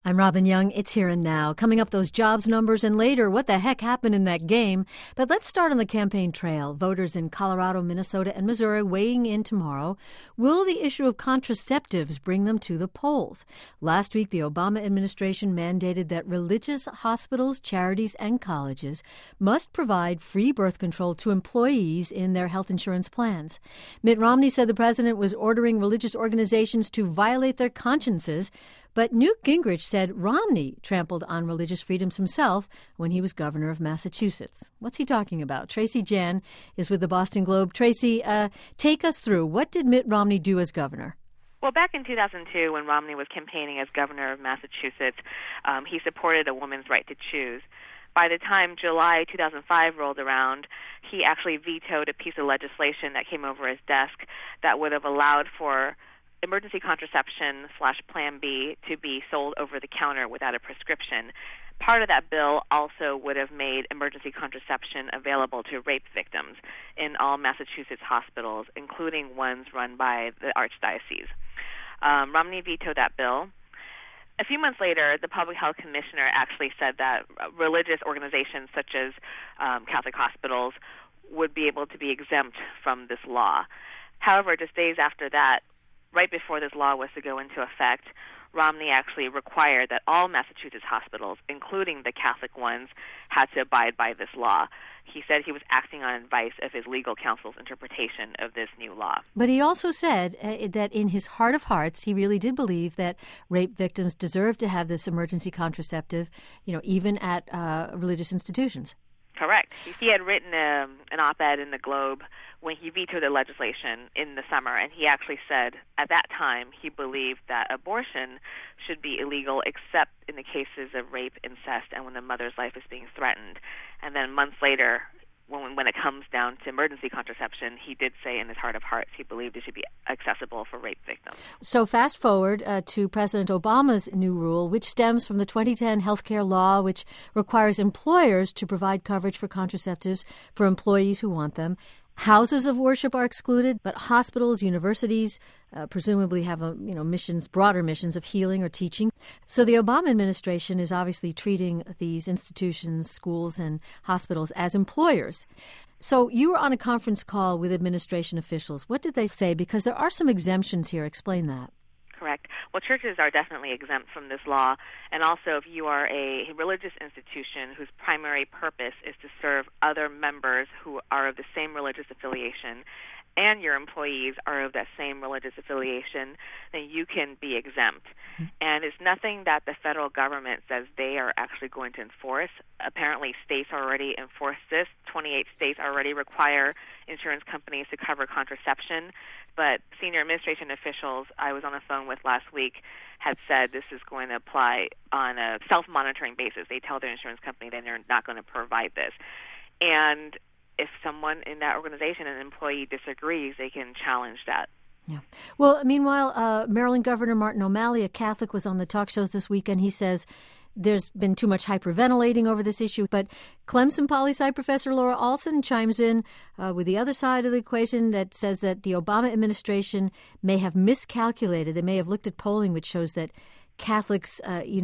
I'm Robin Young. It's Here and Now. Coming up, those jobs numbers, and later, what the heck happened in that game? But let's start on the campaign trail. Voters in Colorado, Minnesota, and Missouri weighing in tomorrow. Will the issue of contraceptives bring them to the polls? Last week, the Obama administration mandated that religious hospitals, charities, and colleges must provide free birth control to employees in their health insurance plans. Mitt Romney said the president was ordering religious organizations to violate their consciences. But Newt Gingrich said Romney trampled on religious freedoms himself when he was governor of Massachusetts. What's he talking about? Tracy Jan is with the Boston Globe. Tracy, take us through. What did Mitt Romney do as governor? Well, back in 2002, when Romney was campaigning as governor of Massachusetts, he supported a woman's right to choose. By the time July 2005 rolled around, he actually vetoed a piece of legislation that came over his desk that would have allowed for emergency contraception / Plan B to be sold over the counter without a prescription. Part of that bill also would have made emergency contraception available to rape victims in all Massachusetts hospitals, including ones run by the Archdiocese. Romney vetoed that bill. A few months later, the Public Health Commissioner actually said that religious organizations such as Catholic hospitals would be able to be exempt from this law. However, just days after that, right before this law was to go into effect, Romney actually required that all Massachusetts hospitals, including the Catholic ones, had to abide by this law. He said he was acting on advice of his legal counsel's interpretation of this new law. But he also said that in his heart of hearts, he really did believe that rape victims deserve to have this emergency contraceptive, even at religious institutions. Correct. He had written an op-ed in the Globe when he vetoed the legislation in the summer, and he actually said at that time he believed that abortion should be illegal except in the cases of rape, incest, and when the mother's life is being threatened. And then months later, when it comes down to emergency contraception, he did say in his heart of hearts he believed it should be accessible for rape victims. So fast forward to President Obama's new rule, which stems from the 2010 healthcare law, which requires employers to provide coverage for contraceptives for employees who want them. Houses of worship are excluded, but hospitals, universities presumably have broader missions of healing or teaching. So the Obama administration is obviously treating these institutions, schools, and hospitals as employers. So you were on a conference call with administration officials. What did they say? Because there are some exemptions here. Explain that. Correct. Well, churches are definitely exempt from this law, and also if you are a religious institution whose primary purpose is to serve other members who are of the same religious affiliation, and your employees are of that same religious affiliation, then you can be exempt. Mm-hmm. And it's nothing that the federal government says they are actually going to enforce. Apparently, states already enforce this. 28 states already require insurance companies to cover contraception. But senior administration officials I was on the phone with last week had said this is going to apply on a self-monitoring basis. They tell their insurance company that they're not going to provide this. And if someone in that organization, an employee, disagrees, they can challenge that. Yeah. Well, meanwhile, Maryland Governor Martin O'Malley, a Catholic, was on the talk shows this weekend. He says there's been too much hyperventilating over this issue. But Clemson poli-sci professor Laura Alson chimes in with the other side of the equation that says that the Obama administration may have miscalculated. They may have looked at polling which shows that Catholics,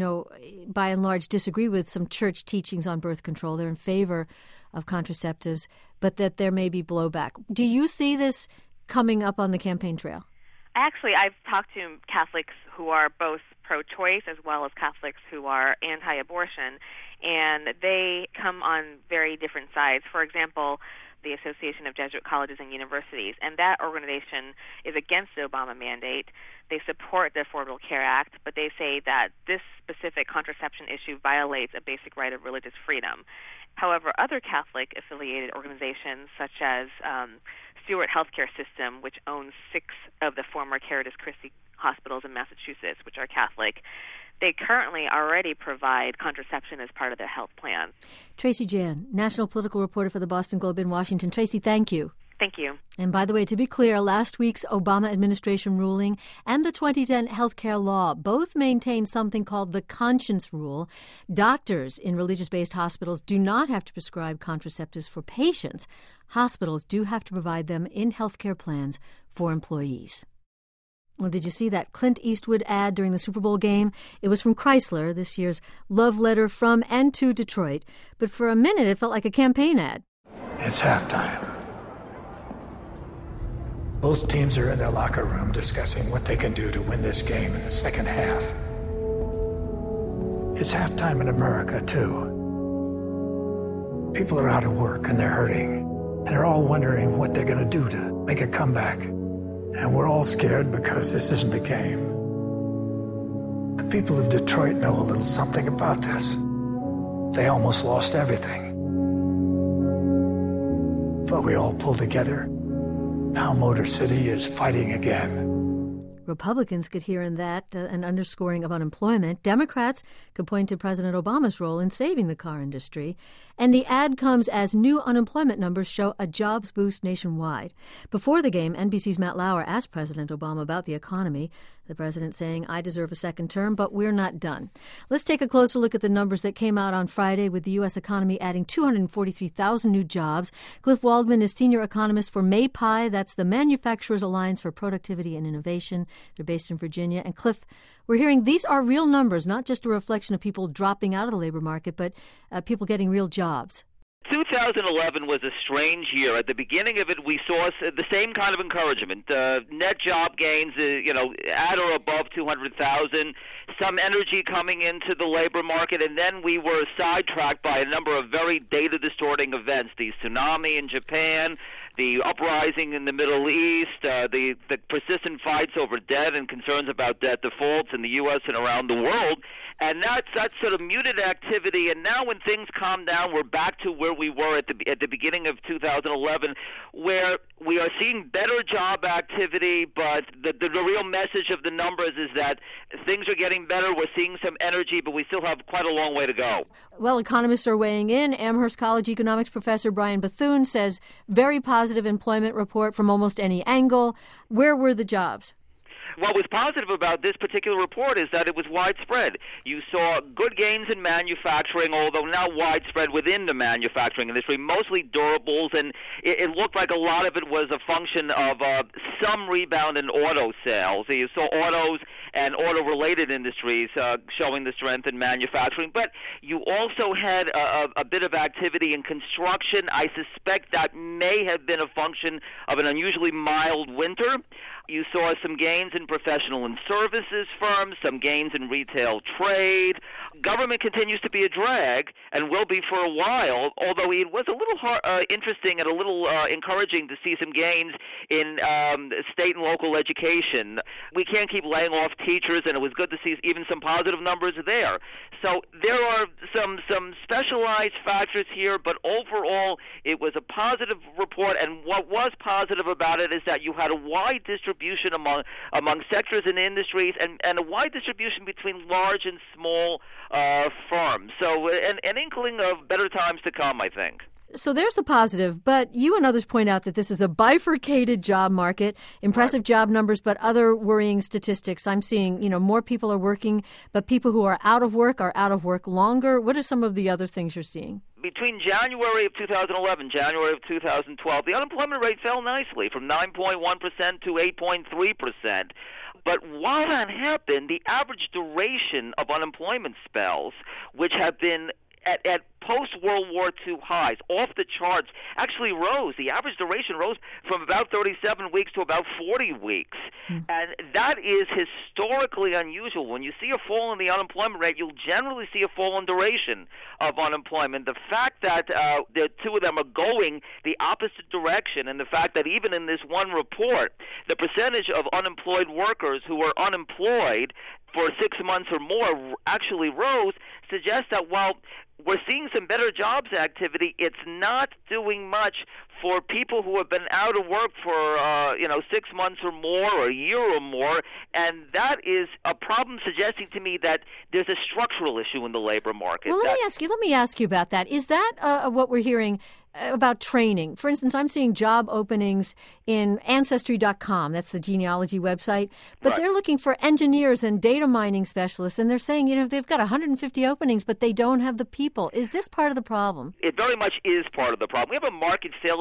by and large, disagree with some church teachings on birth control. They're in favor of contraceptives, but that there may be blowback. Do you see this coming up on the campaign trail? Actually, I've talked to Catholics who are both pro-choice as well as Catholics who are anti-abortion, and they come on very different sides. For example, the Association of Jesuit Colleges and Universities, and that organization is against the Obama mandate. They support the Affordable Care Act, but they say that this specific contraception issue violates a basic right of religious freedom. However, other Catholic-affiliated organizations, such as Stewart Healthcare System, which owns 6 of the former Caritas Christi hospitals in Massachusetts, which are Catholic, they currently already provide contraception as part of their health plan. Tracy Jan, national political reporter for the Boston Globe in Washington. Tracy, thank you. Thank you. And by the way, to be clear, last week's Obama administration ruling and the 2010 healthcare law both maintain something called the conscience rule. Doctors in religious-based hospitals do not have to prescribe contraceptives for patients. Hospitals do have to provide them in healthcare plans for employees. Well, did you see that Clint Eastwood ad during the Super Bowl game? It was from Chrysler, this year's love letter from and to Detroit. But for a minute, it felt like a campaign ad. It's halftime. Both teams are in their locker room discussing what they can do to win this game in the second half. It's halftime in America, too. People are out of work and they're hurting. And they're all wondering what they're going to do to make a comeback. And we're all scared because this isn't a game. The people of Detroit know a little something about this. They almost lost everything. But we all pulled together. Now Motor City is fighting again. Republicans could hear in that an underscoring of unemployment. Democrats could point to President Obama's role in saving the car industry. And the ad comes as new unemployment numbers show a jobs boost nationwide. Before the game, NBC's Matt Lauer asked President Obama about the economy. The president saying, I deserve a second term, but we're not done. Let's take a closer look at the numbers that came out on Friday with the U.S. economy adding 243,000 new jobs. Cliff Waldman is senior economist for MAPI. That's the Manufacturers Alliance for Productivity and Innovation. They're based in Virginia. And Cliff, we're hearing these are real numbers, not just a reflection of people dropping out of the labor market, but people getting real jobs. 2011 was a strange year. At the beginning of it, we saw the same kind of encouragement. Net job gains, at or above 200,000, some energy coming into the labor market, and then we were sidetracked by a number of very data-distorting events, the tsunami in Japan, the uprising in the Middle East, the persistent fights over debt and concerns about debt defaults in the U.S. and around the world. And that sort of muted activity. And now when things calm down, we're back to where we were at the beginning of 2011, where we are seeing better job activity, but the real message of the numbers is that things are getting better. We're seeing some energy, but we still have quite a long way to go. Well, economists are weighing in. Amherst College economics professor Brian Bethune says very positive employment report from almost any angle. Where were the jobs? What was positive about this particular report is that it was widespread. You saw good gains in manufacturing, although not widespread within the manufacturing industry, mostly durables, and it looked like a lot of it was a function of some rebound in auto sales. You saw autos and auto-related industries showing the strength in manufacturing, but you also had a bit of activity in construction. I suspect that may have been a function of an unusually mild winter. You saw some gains in professional and services firms, some gains in retail trade. Government continues to be a drag and will be for a while, although it was a little interesting and a little encouraging to see some gains in state and local education. We can't keep laying off teachers, and it was good to see even some positive numbers there. So there are some specialized factors here, but overall it was a positive report, and what was positive about it is that you had a wide distribution among sectors and industries, and a wide distribution between large and small firms. So an inkling of better times to come, I think. So there's the positive, but you and others point out that this is a bifurcated job market, impressive job numbers, but other worrying statistics. I'm seeing, more people are working, but people who are out of work longer. What are some of the other things you're seeing? Between January of 2011, January of 2012, the unemployment rate fell nicely from 9.1% to 8.3%. But while that happened, the average duration of unemployment spells, which have been at post-World War II highs, off the charts, actually rose. The average duration rose from about 37 weeks to about 40 weeks. And that is historically unusual. When you see a fall in the unemployment rate, you'll generally see a fall in duration of unemployment. The fact that the two of them are going the opposite direction, and the fact that even in this one report, the percentage of unemployed workers who were unemployed for 6 months or more actually rose, suggests that while we're seeing some better jobs activity, it's not doing much for people who have been out of work for 6 months or more, or a year or more, and that is a problem suggesting to me that there's a structural issue in the labor market. Well, let me ask you about that. Is that what we're hearing about training? For instance, I'm seeing job openings in Ancestry.com. That's the genealogy website. But Right. They're looking for engineers and data mining specialists, and they're saying, they've got 150 openings, but they don't have the people. Is this part of the problem? It very much is part of the problem. We have a market failure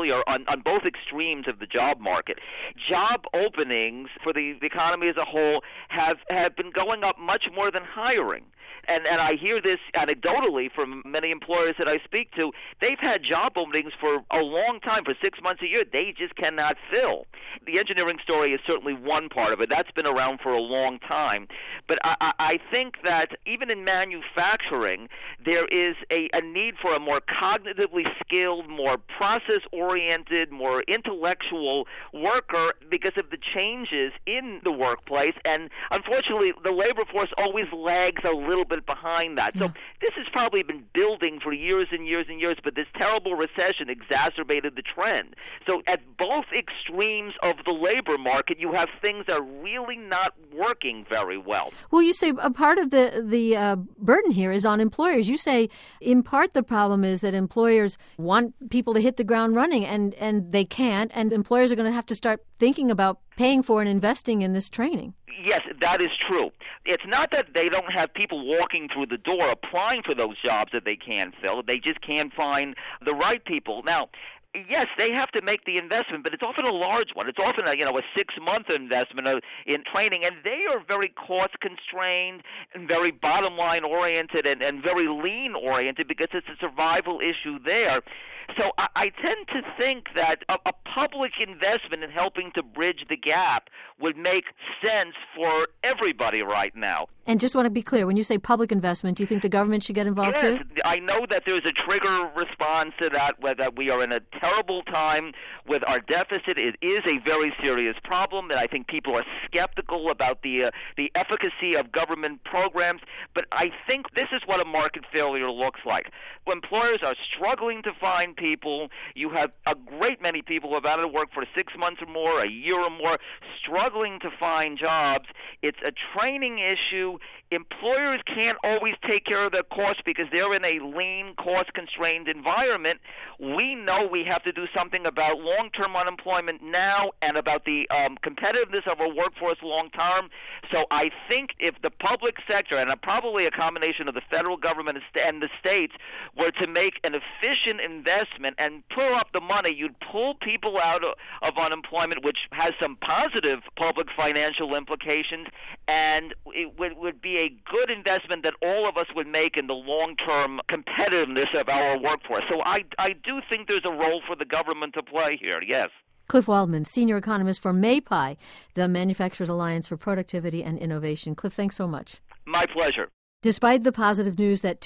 failure on both extremes of the job market. Job openings for the economy as a whole have been going up much more than hiring. And I hear this anecdotally from many employers that I speak to. They've had job openings for a long time, for 6 months, a year. They just cannot fill. The engineering story is certainly one part of it. That's been around for a long time. But I think that even in manufacturing, there is a need for a more cognitively skilled, more process-oriented, more intellectual worker because of the changes in the workplace. And unfortunately, the labor force always lags a little bit behind that. So this has probably been building for years and years and years, but this terrible recession exacerbated the trend. So at both extremes of the labor market, you have things that are really not working very well. Well, you say a part of the burden here is on employers. You say in part the problem is that employers want people to hit the ground running, and they can't, and employers are going to have to start thinking about paying for and investing in this training. Yes, that is true. It's not that they don't have people walking through the door applying for those jobs that they can fill. They just can't find the right people. Now, yes, they have to make the investment, but it's often a large one. It's often a 6-month investment in training, and they are very cost-constrained and very bottom-line oriented and very lean-oriented because it's a survival issue there. So I tend to think that a public investment in helping to bridge the gap would make sense for everybody right now. And just want to be clear, when you say public investment, do you think the government should get involved too? I know that there's a trigger response to that, whether we are in a terrible time with our deficit. It is a very serious problem, and I think people are skeptical about the efficacy of government programs. But I think this is what a market failure looks like. When employers are struggling to find people, you have a great many people who have out of work for 6 months or more, a year or more, struggling to find jobs. It's a training issue. Employers can't always take care of their costs because they're in a lean, cost-constrained environment. We know we have to do something about long-term unemployment now and about the competitiveness of our workforce long-term. So I think if the public sector, and probably a combination of the federal government and the states, were to make an efficient investment and pull up the money, you'd pull people out of unemployment, which has some positive public financial implications, and it would be a good investment that all of us would make in the long-term competitiveness of our workforce. So I do think there's a role for the government to play here, yes. Cliff Waldman, senior economist for MAPI, the Manufacturers Alliance for Productivity and Innovation. Cliff, thanks so much. My pleasure. Despite the positive news that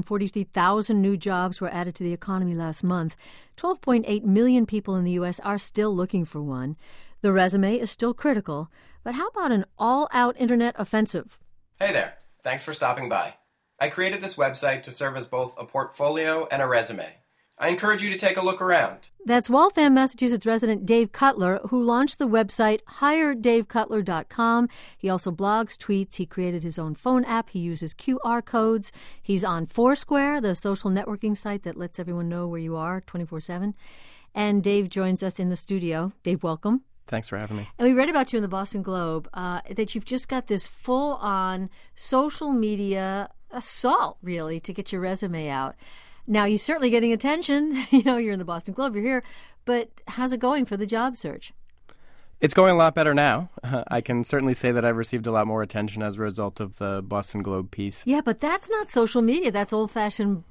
243,000 new jobs were added to the economy last month, 12.8 million people in the U.S. are still looking for one. The resume is still critical, but how about an all-out internet offensive? Hey there. Thanks for stopping by. I created this website to serve as both a portfolio and a resume. I encourage you to take a look around. That's Waltham, Massachusetts resident Dave Cutler, who launched the website HireDaveCutler.com. He also blogs, tweets. He created his own phone app. He uses QR codes. He's on Foursquare, the social networking site that lets everyone know where you are 24/7. And Dave joins us in the studio. Dave, welcome. Thanks for having me. And we read about you in the Boston Globe that you've just got this full-on social media assault, really, to get your resume out. Now, you're certainly getting attention. You're in the Boston Globe, you're here. But how's it going for the job search? It's going a lot better now. I can certainly say that I've received a lot more attention as a result of the Boston Globe piece. Yeah, but that's not social media. That's old-fashioned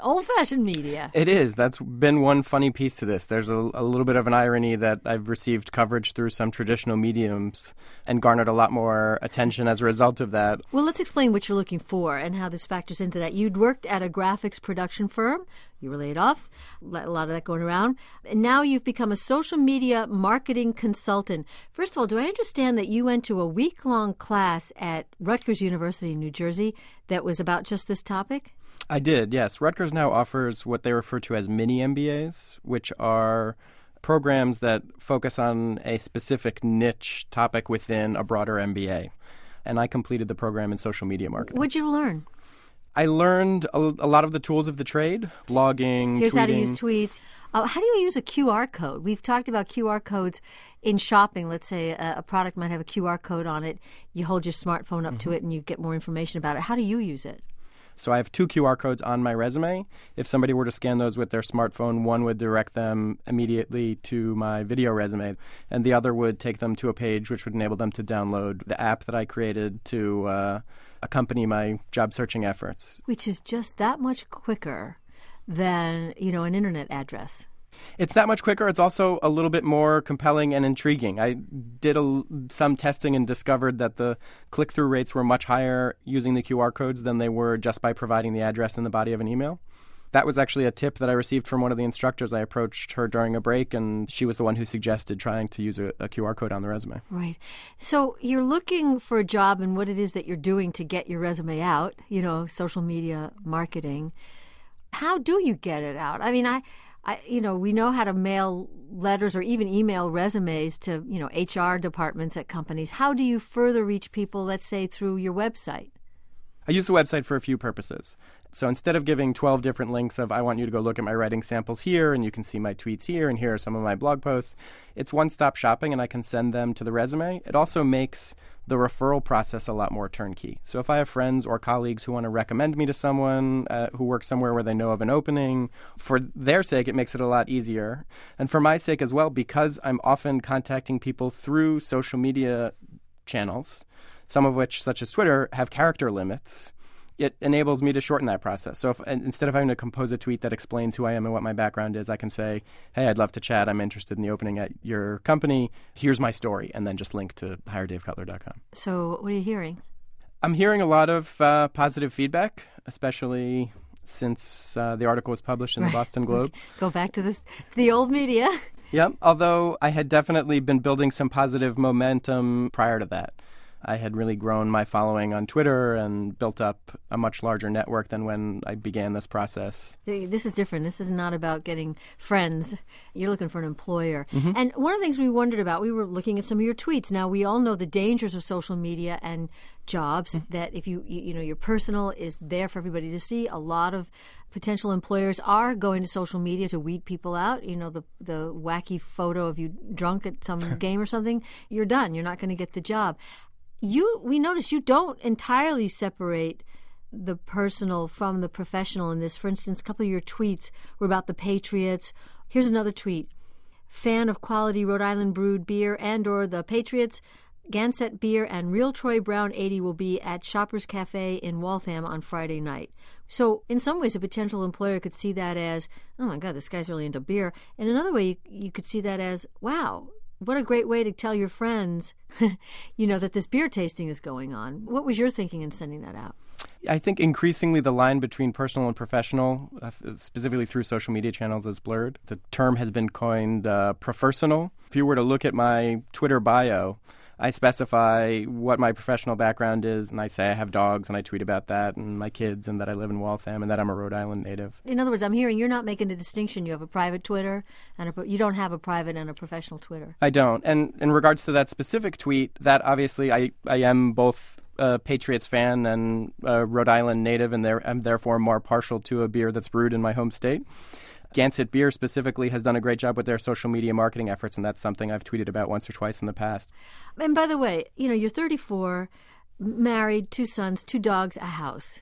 media. It is. That's been one funny piece to this. There's a little bit of an irony that I've received coverage through some traditional mediums and garnered a lot more attention as a result of that. Well, let's explain what you're looking for and how this factors into that. You'd worked at a graphics production firm. You were laid off. A lot of that going around. And now you've become a social media marketing consultant. First of all, do I understand that you went to a week-long class at Rutgers University in New Jersey that was about just this topic? I did, yes. Rutgers now offers what they refer to as mini MBAs, which are programs that focus on a specific niche topic within a broader MBA. And I completed the program in social media marketing. What'd you learn? I learned a lot of the tools of the trade, blogging, Here's tweeting. How to use tweets. How do you use a QR code? We've talked about QR codes in shopping. Let's say a product might have a QR code on it. You hold your smartphone up to it and you get more information about it. How do you use it? So I have 2 QR codes on my resume. If somebody were to scan those with their smartphone, one would direct them immediately to my video resume, and the other would take them to a page which would enable them to download the app that I created to accompany my job searching efforts. Which is just that much quicker than, an internet address. It's that much quicker. It's also a little bit more compelling and intriguing. I did some testing and discovered that the click-through rates were much higher using the QR codes than they were just by providing the address in the body of an email. That was actually a tip that I received from one of the instructors. I approached her during a break, and she was the one who suggested trying to use a QR code on the resume. Right. So you're looking for a job and what it is that you're doing to get your resume out, social media marketing. How do you get it out? I mean, we know how to mail letters or even email resumes to, HR departments at companies. How do you further reach people, let's say, through your website? I use the website for a few purposes. So instead of giving 12 different links of I want you to go look at my writing samples here and you can see my tweets here and here are some of my blog posts, it's one-stop shopping and I can send them to the resume. It also makes the referral process a lot more turnkey. So if I have friends or colleagues who want to recommend me to someone who works somewhere where they know of an opening, for their sake, it makes it a lot easier. And for my sake as well, because I'm often contacting people through social media channels, some of which, such as Twitter, have character limits, it enables me to shorten that process. So instead of having to compose a tweet that explains who I am and what my background is, I can say, hey, I'd love to chat. I'm interested in the opening at your company. Here's my story, and then just link to hiredavecutler.com. So what are you hearing? I'm hearing a lot of positive feedback, especially since the article was published in the Boston Globe. Go back to the old media. Yep, although I had definitely been building some positive momentum prior to that. I had really grown my following on Twitter and built up a much larger network than when I began this process. This is different. This is not about getting friends. You're looking for an employer. Mm-hmm. And one of the things we wondered about, we were looking at some of your tweets. Now, we all know the dangers of social media and jobs, that if your personal is there for everybody to see. A lot of potential employers are going to social media to weed people out. The wacky photo of you drunk at some game or something, you're done. You're not going to get the job. We notice you don't entirely separate the personal from the professional in this. For instance, a couple of your tweets were about the Patriots. Here's another tweet. Fan of quality Rhode Island brewed beer and or the Patriots, Gansett Beer and Real Troy Brown 80 will be at Shoppers Cafe in Waltham on Friday night. So in some ways, a potential employer could see that as, oh my God, this guy's really into beer. And another way, you could see that as, wow, what a great way to tell your friends, that this beer tasting is going on. What was your thinking in sending that out? I think increasingly the line between personal and professional, specifically through social media channels, is blurred. The term has been coined profersonal. If you were to look at my Twitter bio, I specify what my professional background is, and I say I have dogs, and I tweet about that, and my kids, and that I live in Waltham, and that I'm a Rhode Island native. In other words, I'm hearing you're not making a distinction. You have a private Twitter, and you don't have a private and a professional Twitter. I don't. And in regards to that specific tweet, that obviously I am both a Patriots fan and a Rhode Island native, and I'm therefore more partial to a beer that's brewed in my home state. Gansett Beer specifically has done a great job with their social media marketing efforts, and that's something I've tweeted about once or twice in the past. And by the way, you're 34, married, 2 sons, 2 dogs, a house.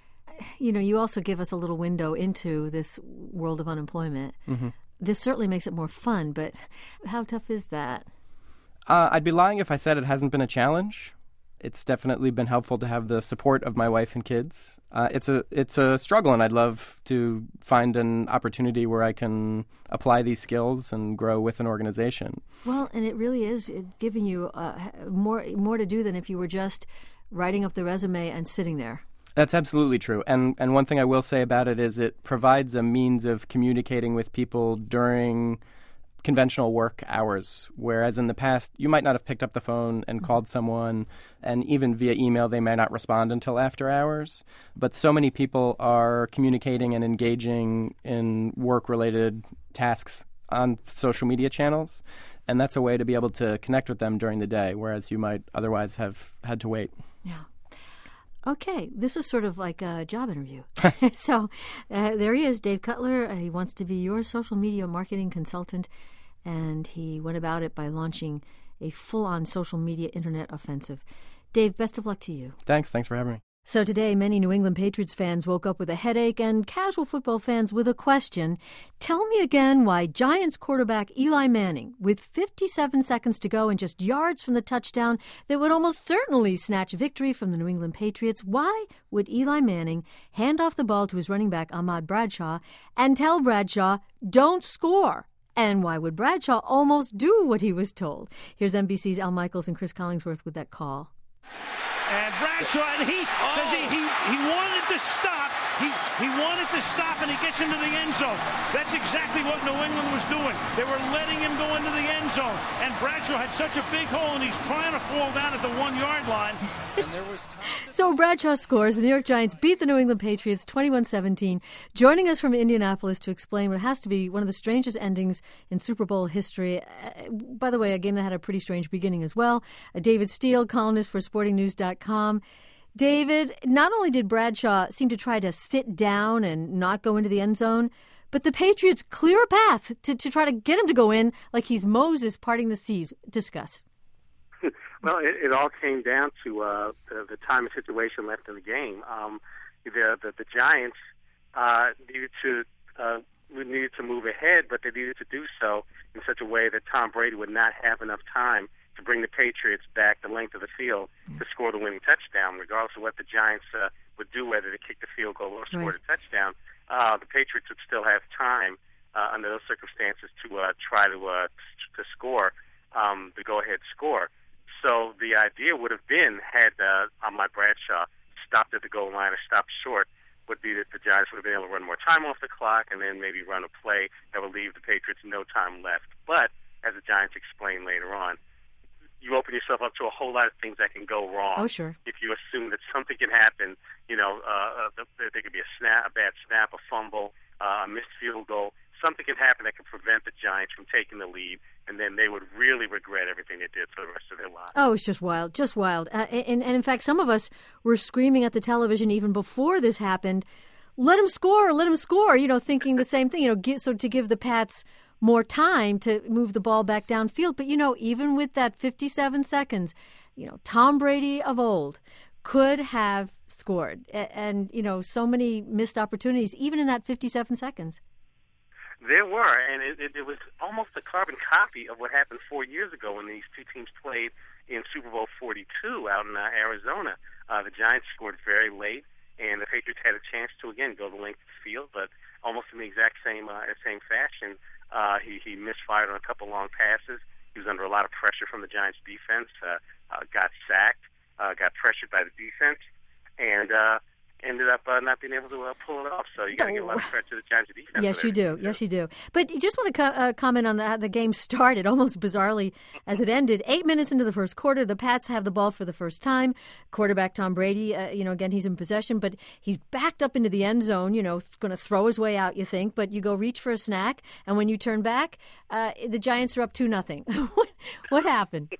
You also give us a little window into this world of unemployment. Mm-hmm. This certainly makes it more fun, but how tough is that? I'd be lying if I said it hasn't been a challenge. It's definitely been helpful to have the support of my wife and kids. It's a struggle, and I'd love to find an opportunity where I can apply these skills and grow with an organization. Well, and it really is giving you more to do than if you were just writing up the resume and sitting there. That's absolutely true. And one thing I will say about it is it provides a means of communicating with people during conventional work hours, whereas in the past you might not have picked up the phone and called someone, and even via email they may not respond until after hours. But so many people are communicating and engaging in work-related tasks on social media channels, and that's a way to be able to connect with them during the day, whereas you might otherwise have had to wait. Yeah. Okay, this is sort of like a job interview. So there he is, Dave Cutler. He wants to be your social media marketing consultant, and he went about it by launching a full-on social media internet offensive. Dave, best of luck to you. Thanks for having me. So today, many New England Patriots fans woke up with a headache and casual football fans with a question. Tell me again why Giants quarterback Eli Manning, with 57 seconds to go and just yards from the touchdown that would almost certainly snatch victory from the New England Patriots, why would Eli Manning hand off the ball to his running back Ahmad Bradshaw and tell Bradshaw, don't score? And why would Bradshaw almost do what he was told? Here's NBC's Al Michaels and Chris Collingsworth with that call. And Bradshaw, and he wanted to stop. He wanted to stop, and he gets into the end zone. That's exactly what New England was doing. They were letting him go into the end zone. And Bradshaw had such a big hole, and he's trying to fall down at the 1-yard line. So Bradshaw scores. The New York Giants beat the New England Patriots 21-17. Joining us from Indianapolis to explain what has to be one of the strangest endings in Super Bowl history. By the way, a game that had a pretty strange beginning as well. David Steele, columnist for SportingNews.com. David, not only did Bradshaw seem to try to sit down and not go into the end zone, but the Patriots clear a path to try to get him to go in like he's Moses parting the seas. Discuss. Well, it all came down to the time and situation left in the game. The Giants needed to move ahead, but they needed to do so in such a way that Tom Brady would not have enough time to bring the Patriots back the length of the field to score the winning touchdown, regardless of what the Giants would do, whether they kick the field goal or score the touchdown. The Patriots would still have time under those circumstances to try to score the go-ahead score. So the idea would have been, had Ahmad Bradshaw stopped at the goal line or stopped short, would be that the Giants would have been able to run more time off the clock and then maybe run a play that would leave the Patriots no time left. But, as the Giants explained later on, you open yourself up to a whole lot of things that can go wrong. Oh, sure. If you assume that something can happen, there could be a bad snap, a fumble, a missed field goal. Something can happen that can prevent the Giants from taking the lead, and then they would really regret everything they did for the rest of their lives. Oh, it's just wild, just wild. And in fact, some of us were screaming at the television even before this happened, let him score, thinking the same thing, so to give the Pats more time to move the ball back downfield. But, even with that 57 seconds, Tom Brady of old could have scored. And, so many missed opportunities, even in that 57 seconds. There were, and it was almost a carbon copy of what happened 4 years ago when these two teams played in Super Bowl 42 out in Arizona. The Giants scored very late, and the Patriots had a chance to, again, go the length of the field, but almost in the exact same fashion. He misfired on a couple long passes. He was under a lot of pressure from the Giants' defense, got sacked, got pressured by the defense, and ended up not being able to pull it off. So you got to give a lot of credit to the Giants' defense. Yes, you do. Yes, you do. But you just want to comment on how the game started, almost bizarrely as it ended. 8 minutes into the first quarter, the Pats have the ball for the first time. Quarterback Tom Brady, again, he's in possession, but he's backed up into the end zone, going to throw his way out, you think, but you go reach for a snack, and when you turn back, the Giants are up 2-0. What happened?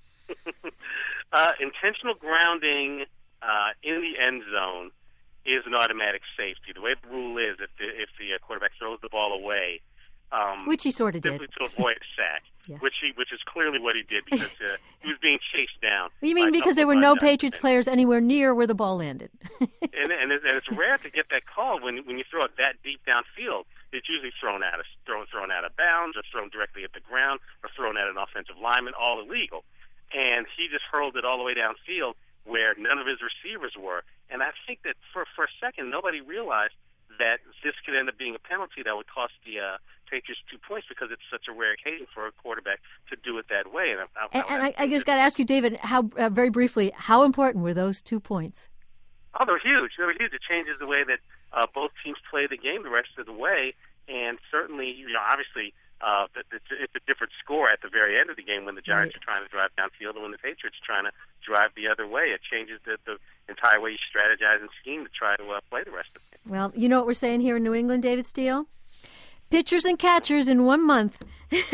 Intentional grounding in the end zone is an automatic safety. The way the rule is, if the quarterback throws the ball away, which he sort of did, simply to avoid a sack, yeah. which is clearly what he did because he was being chased down. You mean because there were no Patriots players anywhere near where the ball landed? and it's rare to get that call when you throw it that deep downfield. It's usually thrown out of bounds, or thrown directly at the ground, or thrown at an offensive lineman, all illegal. And he just hurled it all the way downfield where none of his receivers were. And I think that for a second, nobody realized that this could end up being a penalty that would cost the Patriots 2 points because it's such a rare occasion for a quarterback to do it that way. And I just got to ask you, David, how very briefly, how important were those 2 points? Oh, they were huge. It changes the way that both teams play the game the rest of the way. And certainly, obviously, it's a different score at the very end of the game when the Giants are trying to drive downfield and when the Patriots are trying to drive the other way. It changes the entire way you strategize and scheme to try to play the rest of the game. Well, you know what we're saying here in New England, David Steele? Pitchers and catchers in 1 month.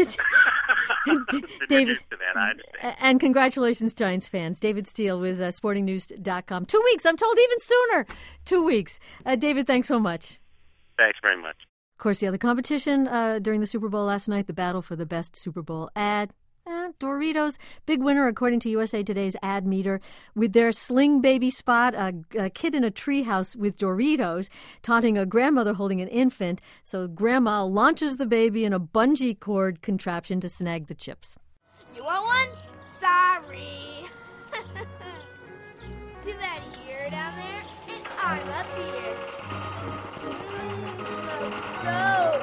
David, and congratulations, Giants fans. David Steele with SportingNews.com. 2 weeks, I'm told even sooner. 2 weeks. David, thanks so much. Thanks very much. Of course, the other competition during the Super Bowl last night, the battle for the best Super Bowl ad. Doritos, big winner according to USA Today's ad meter. With their Sling Baby spot, a kid in a treehouse with Doritos taunting a grandmother holding an infant. So grandma launches the baby in a bungee cord contraption to snag the chips. You want one? Sorry. Too bad you're down there and I'm up here. Smells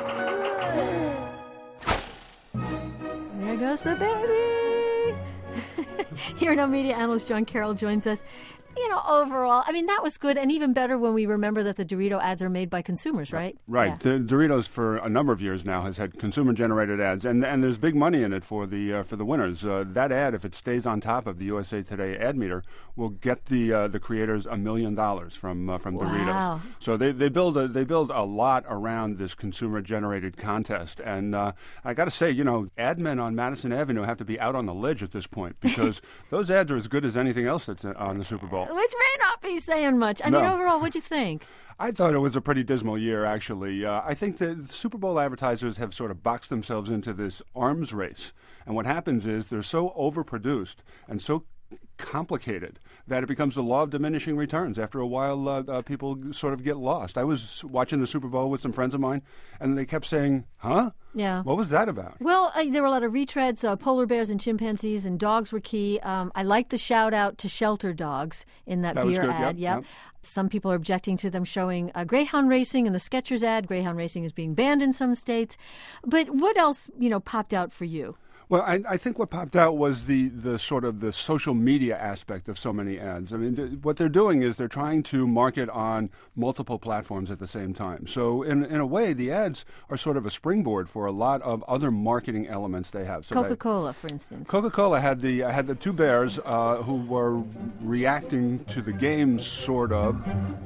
so good. There goes the baby. Here now, media analyst John Carroll joins us. Overall, that was good, and even better when we remember that the Dorito ads are made by consumers, right? Right. Yeah. The Doritos, for a number of years now, has had consumer-generated ads, and there's big money in it for the winners. That ad, if it stays on top of the USA Today ad meter, will get the creators $1 million from Doritos. So they build a lot around this consumer-generated contest, and I got to say, ad men on Madison Avenue have to be out on the ledge at this point because those ads are as good as anything else that's on the Super Bowl. Which may not be saying much. I mean, overall, what'd you think? I thought it was a pretty dismal year, actually. I think that Super Bowl advertisers have sort of boxed themselves into this arms race. And what happens is they're so overproduced and so complicated that it becomes the law of diminishing returns. After a while, people sort of get lost. I was watching the Super Bowl with some friends of mine, and they kept saying, huh? Yeah. What was that about? Well, there were a lot of retreads. Polar bears and chimpanzees and dogs were key. I like the shout-out to shelter dogs in that beer was good. ad. Yep. Some people are objecting to them showing greyhound racing in the Skechers ad. Greyhound racing is being banned in some states. But what else, popped out for you? Well, I think what popped out was the sort of the social media aspect of so many ads. I mean, what they're doing is they're trying to market on multiple platforms at the same time. So in a way, the ads are sort of a springboard for a lot of other marketing elements they have. So Coca-Cola, for instance. Coca-Cola had the two bears who were reacting to the game, sort of.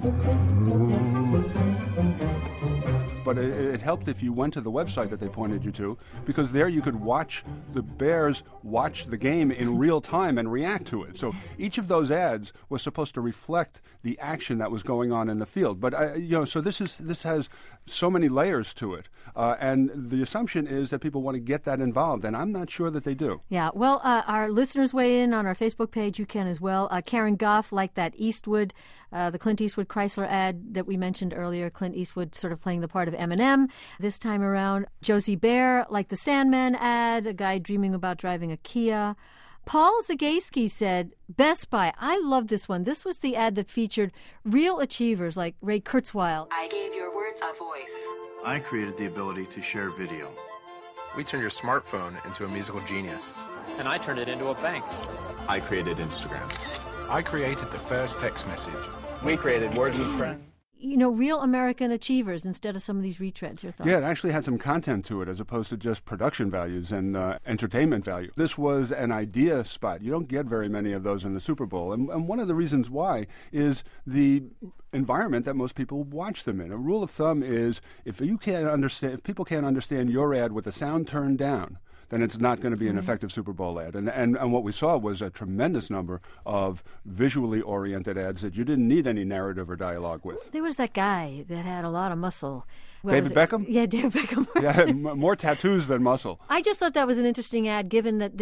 But it helped if you went to the website that they pointed you to, because there you could watch the bears watch the game in real time and react to it. So each of those ads was supposed to reflect the action that was going on in the field. But so this has so many layers to it, and the assumption is that people want to get that involved, and I'm not sure that they do. Yeah. Well, our listeners weigh in on our Facebook page. You can as well. Karen Goff liked that Eastwood, the Clint Eastwood Chrysler ad that we mentioned earlier. Clint Eastwood sort of playing the part of Eminem this time around. Josie Bear liked the Sandman ad, a guy dreaming about driving a Kia. Paul Zagayski said, Best Buy. I love this one. This was the ad that featured real achievers like Ray Kurzweil. I gave your words a voice. I created the ability to share video. We turned your smartphone into a musical genius. And I turned it into a bank. I created Instagram. I created the first text message. We created Words with Friends. Real American achievers instead of some of these retreads. Your thoughts? Yeah, it actually had some content to it as opposed to just production values and entertainment value. This was an idea spot. You don't get very many of those in the Super Bowl. And one of the reasons why is the environment that most people watch them in. A rule of thumb is if people can't understand your ad with the sound turned down, then it's not going to be an effective Super Bowl ad. And what we saw was a tremendous number of visually oriented ads that you didn't need any narrative or dialogue with. There was that guy that had a lot of muscle. David Beckham? Yeah, David Beckham. Yeah, more tattoos than muscle. I just thought that was an interesting ad, given that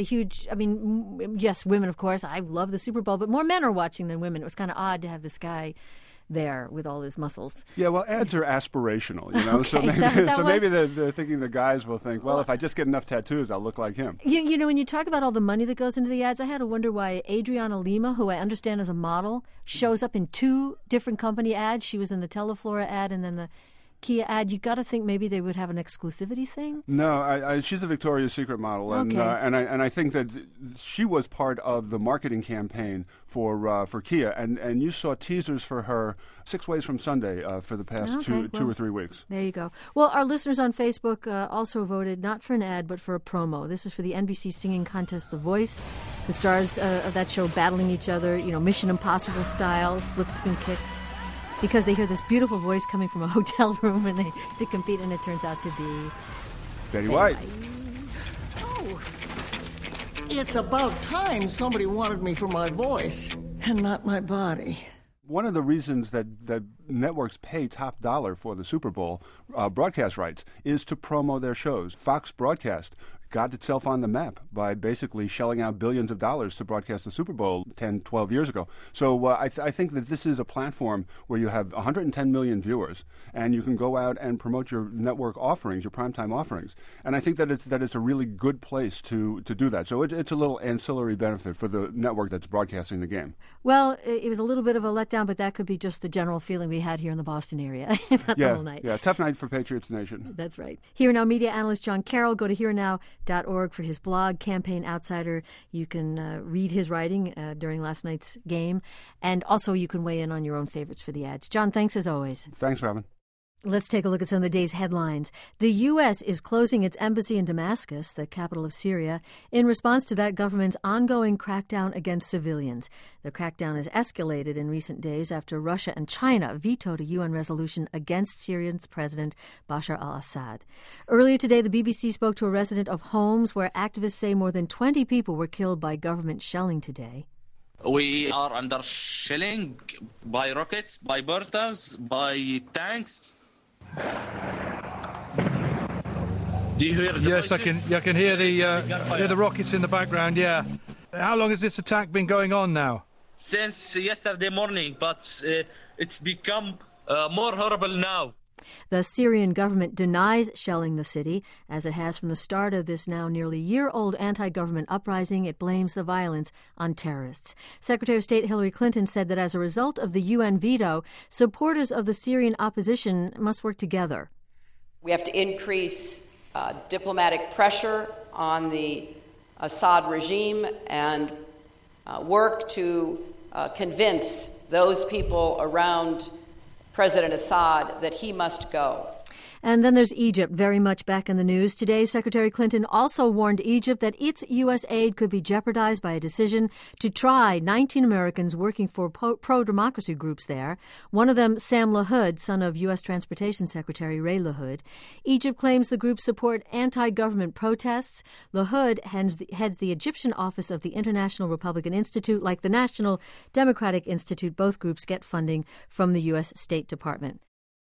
yes, women, of course. I love the Super Bowl, but more men are watching than women. It was kind of odd to have this guy there with all his muscles. Yeah, well, ads are aspirational, Okay, so maybe they're thinking the guys will think, well, if I just get enough tattoos, I'll look like him. When you talk about all the money that goes into the ads, I had to wonder why Adriana Lima, who I understand is a model, shows up in two different company ads. She was in the Teleflora ad and then the Kia ad. You got to think maybe they would have an exclusivity thing. No, she's a Victoria's Secret model, and I think that she was part of the marketing campaign for Kia, and you saw teasers for her 6 ways from Sunday for the past two or 3 weeks. There you go. Well, our listeners on Facebook also voted not for an ad but for a promo. This is for the NBC singing contest, The Voice. The stars of that show battling each other, Mission Impossible style, flips and kicks, because they hear this beautiful voice coming from a hotel room and they compete, and it turns out to be Betty White. Oh, it's about time somebody wanted me for my voice and not my body. One of the reasons that networks pay top dollar for the Super Bowl broadcast rights is to promo their shows. Fox Broadcast got itself on the map by basically shelling out billions of dollars to broadcast the Super Bowl 10, 12 years ago. So I think that this is a platform where you have 110 million viewers, and you can go out and promote your network offerings, your primetime offerings. And I think that it's a really good place to do that. So it's a little ancillary benefit for the network that's broadcasting the game. Well, it was a little bit of a letdown, but that could be just the general feeling we had here in the Boston area about the whole night. Yeah, tough night for Patriots Nation. That's right. Here Now media analyst John Carroll. Go to herenow.org for his blog, Campaign Outsider. You can read his writing during last night's game. And also you can weigh in on your own favorites for the ads. John, thanks as always. Thanks, Robin. Let's take a look at some of the day's headlines. The U.S. is closing its embassy in Damascus, the capital of Syria, in response to that government's ongoing crackdown against civilians. The crackdown has escalated in recent days after Russia and China vetoed a UN resolution against Syria's President Bashar al-Assad. Earlier today, the BBC spoke to a resident of Homs, where activists say more than 20 people were killed by government shelling today. We are under shelling by rockets, by mortars, by tanks. Do you hear the Yes, voices? I can hear the rockets in the background, yeah. How long has this attack been going on now? Since yesterday morning, but it's become more horrible now. The Syrian government denies shelling the city. As it has from the start of this now nearly year-old anti-government uprising, it blames the violence on terrorists. Secretary of State Hillary Clinton said that as a result of the UN veto, supporters of the Syrian opposition must work together. We have to increase diplomatic pressure on the Assad regime and work to convince those people around President Assad that he must go. And then there's Egypt, very much back in the news. Today, Secretary Clinton also warned Egypt that its U.S. aid could be jeopardized by a decision to try 19 Americans working for pro-democracy groups there. One of them, Sam LaHood, son of U.S. Transportation Secretary Ray LaHood. Egypt claims the groups support anti-government protests. LaHood heads the Egyptian office of the International Republican Institute. Like the National Democratic Institute, both groups get funding from the U.S. State Department.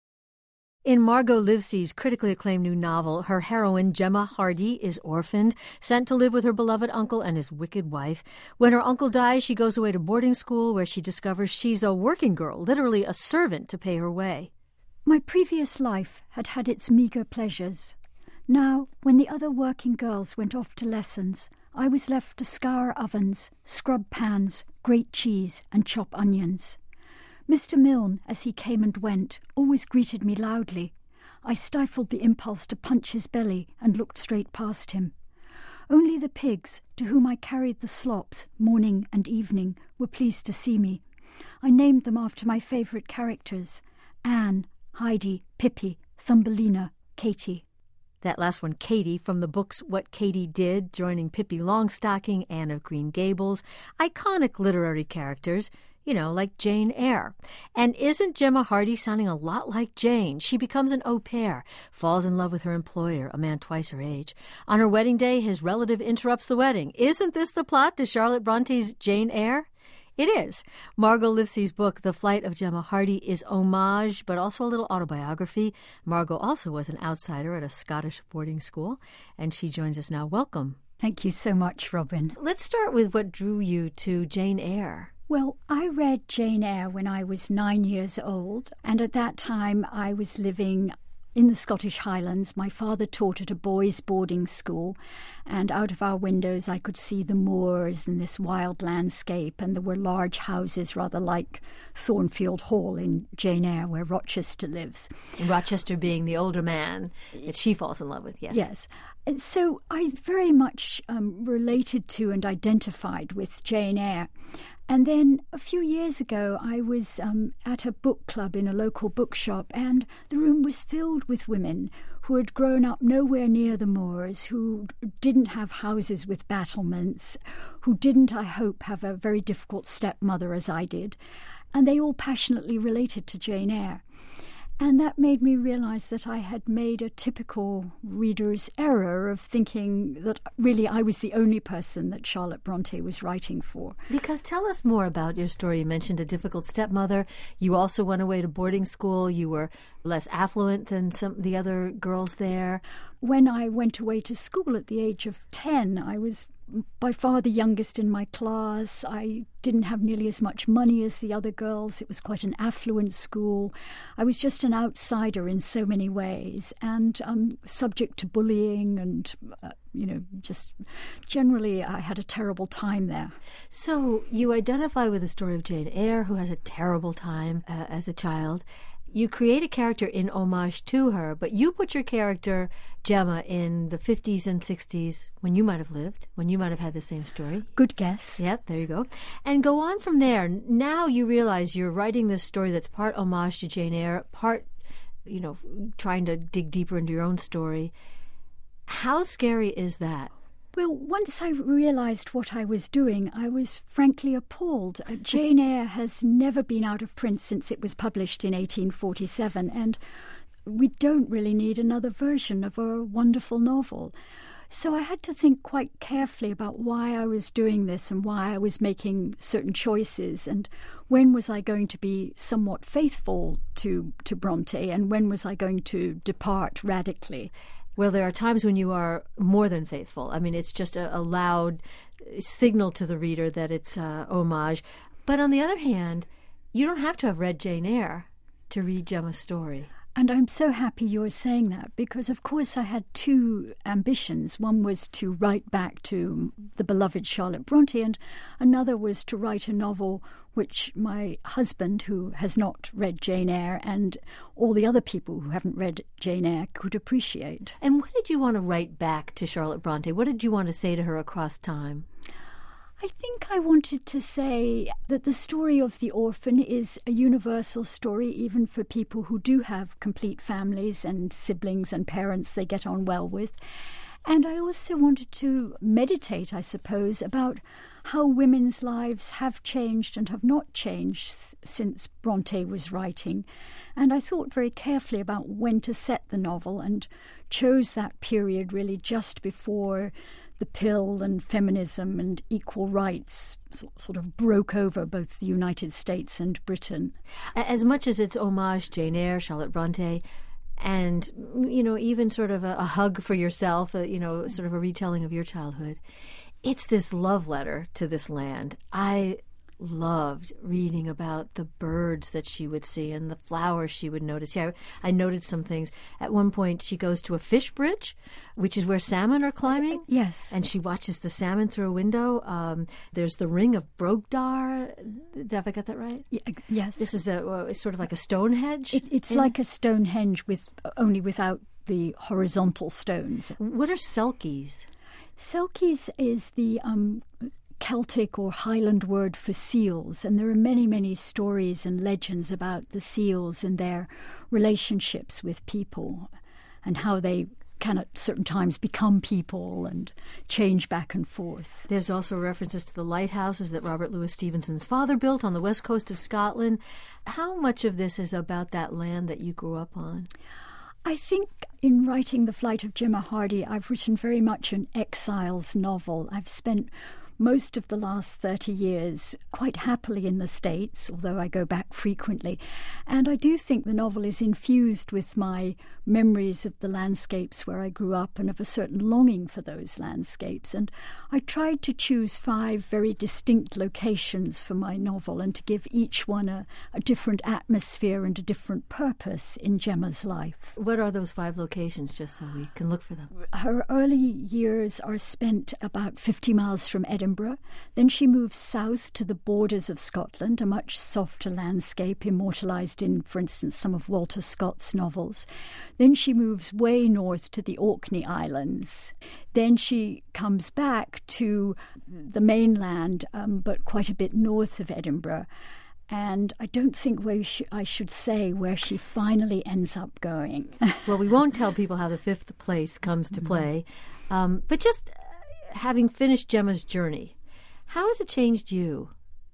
In Margot Livesey's critically acclaimed new novel, her heroine, Gemma Hardy, is orphaned, sent to live with her beloved uncle and his wicked wife. When her uncle dies, she goes away to boarding school where she discovers she's a working girl, literally a servant to pay her way. My previous life had had its meagre pleasures. Now, when the other working girls went off to lessons, I was left to scour ovens, scrub pans, grate cheese and chop onions. Mr. Milne, as he came and went, always greeted me loudly. I stifled the impulse to punch his belly and looked straight past him. Only the pigs, to whom I carried the slops morning and evening, were pleased to see me. I named them after my favourite characters: Anne, Heidi, Pippi, Thumbelina, Katie. That last one, Katie, from the books What Katie Did, joining Pippi Longstocking, Anne of Green Gables, iconic literary characters, like Jane Eyre. And isn't Gemma Hardy sounding a lot like Jane? She becomes an au pair, falls in love with her employer, a man twice her age. On her wedding day, his relative interrupts the wedding. Isn't this the plot to Charlotte Bronte's Jane Eyre? It is. Margot Livesey's book, The Flight of Gemma Hardy, is homage, but also a little autobiography. Margot also was an outsider at a Scottish boarding school, and she joins us now. Welcome. Thank you so much, Robin. Let's start with what drew you to Jane Eyre. Well, I read Jane Eyre when I was 9 years old, and at that time I was living in the Scottish Highlands. My father taught at a boys' boarding school, and out of our windows I could see the moors and this wild landscape, and there were large houses rather like Thornfield Hall in Jane Eyre, where Rochester lives. Rochester being the older man that she falls in love with, yes. Yes. So I very much related to and identified with Jane Eyre. And then a few years ago, I was at a book club in a local bookshop, and the room was filled with women who had grown up nowhere near the moors, who didn't have houses with battlements, who didn't, I hope, have a very difficult stepmother as I did. And they all passionately related to Jane Eyre. And that made me realize that I had made a typical reader's error of thinking that really I was the only person that Charlotte Bronte was writing for. Because tell us more about your story. You mentioned a difficult stepmother. You also went away to boarding school. You were less affluent than some of the other girls there. When I went away to school at the age of 10, I was by far the youngest in my class. I didn't have nearly as much money as the other girls. It was quite an affluent school. I was just an outsider in so many ways, and subject to bullying and, just generally I had a terrible time there. So you identify with the story of Jane Eyre, who has a terrible time as a child. You create a character in homage to her, but you put your character, Gemma, in the 50s and 60s when you might have lived, when you might have had the same story. Good guess. Yep, there you go. And go on from there. Now you realize you're writing this story that's part homage to Jane Eyre, part, trying to dig deeper into your own story. How scary is that? Well, once I realized what I was doing, I was frankly appalled. Jane Eyre has never been out of print since it was published in 1847, and we don't really need another version of a wonderful novel. So I had to think quite carefully about why I was doing this and why I was making certain choices, and when was I going to be somewhat faithful to Bronte, and when was I going to depart radically. Well, there are times when you are more than faithful. I mean, it's just a loud signal to the reader that it's homage. But on the other hand, you don't have to have read Jane Eyre to read Gemma's story. And I'm so happy you're saying that, because, of course, I had two ambitions. One was to write back to the beloved Charlotte Bronte, and another was to write a novel which my husband, who has not read Jane Eyre, and all the other people who haven't read Jane Eyre could appreciate. And what did you want to write back to Charlotte Bronte? What did you want to say to her across time? I think I wanted to say that the story of the orphan is a universal story, even for people who do have complete families and siblings and parents they get on well with. And I also wanted to meditate, I suppose, about how women's lives have changed and have not changed since Bronte was writing. And I thought very carefully about when to set the novel, and chose that period really just before the pill and feminism and equal rights sort of broke over both the United States and Britain. As much as it's homage, Jane Eyre, Charlotte Bronte, and, even sort of a hug for yourself, sort of a retelling of your childhood, it's this love letter to this land. I loved reading about the birds that she would see and the flowers she would notice. Yeah, I noted some things. At one point, she goes to a fish bridge, which is where salmon are climbing. Yes. And she watches the salmon through a window. There's the Ring of Brogdar. Have I got that right? Yes. This is sort of like a Stonehenge? It's like a Stonehenge, only without the horizontal stones. What are selkies? Selkies is the Celtic or Highland word for seals, and there are many, many stories and legends about the seals and their relationships with people and how they can at certain times become people and change back and forth. There's also references to the lighthouses that Robert Louis Stevenson's father built on the west coast of Scotland. How much of this is about that land that you grew up on? I think in writing The Flight of Gemma Hardy, I've written very much an exile's novel. I've spent most of the last 30 years quite happily in the States, although I go back frequently. And I do think the novel is infused with my memories of the landscapes where I grew up and of a certain longing for those landscapes. And I tried to choose 5 very distinct locations for my novel and to give each one a different atmosphere and a different purpose in Gemma's life. What are those 5 locations, just so we can look for them? Her early years are spent about 50 miles from Edinburgh. Then she moves south to the borders of Scotland, a much softer landscape immortalised in, for instance, some of Walter Scott's novels. Then she moves way north to the Orkney Islands. Then she comes back to the mainland, but quite a bit north of Edinburgh. And I don't think I should say where she finally ends up going. Well, we won't tell people how the 5th place comes to play. But just having finished Gemma's journey, how has it changed you?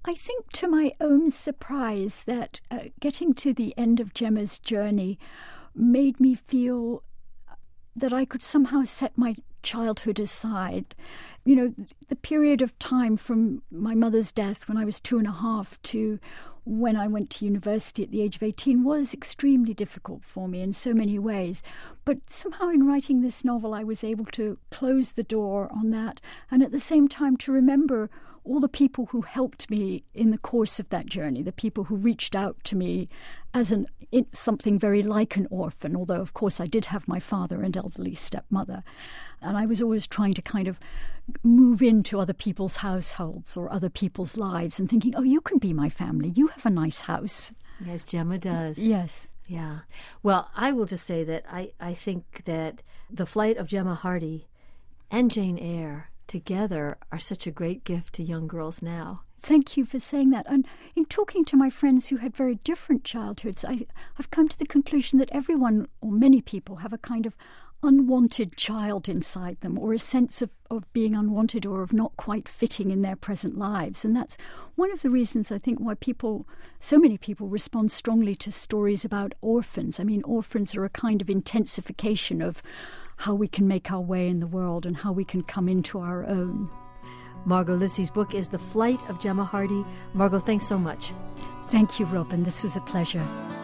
I think to my own surprise that getting to the end of Gemma's journey made me feel that I could somehow set my childhood aside. You know, the period of time from my mother's death when I was 2.5 to when I went to university at the age of 18 was extremely difficult for me in so many ways. But somehow in writing this novel, I was able to close the door on that and at the same time to remember all the people who helped me in the course of that journey, the people who reached out to me as something very like an orphan, although, of course, I did have my father and elderly stepmother. And I was always trying to kind of move into other people's households or other people's lives and thinking, oh, you can be my family. You have a nice house. Yes, Gemma does. Yes. Yeah. Well, I will just say that I think that The Flight of Gemma Hardy and Jane Eyre together are such a great gift to young girls now. Thank you for saying that. And in talking to my friends who had very different childhoods, I've come to the conclusion that everyone, or many people, have a kind of unwanted child inside them, or a sense of being unwanted or of not quite fitting in their present lives. And that's one of the reasons I think why so many people respond strongly to stories about orphans. I mean, orphans are a kind of intensification of how we can make our way in the world and how we can come into our own. Margot Litzie's book is The Flight of Gemma Hardy. Margot, thanks so much. Thank you, Robin. This was a pleasure.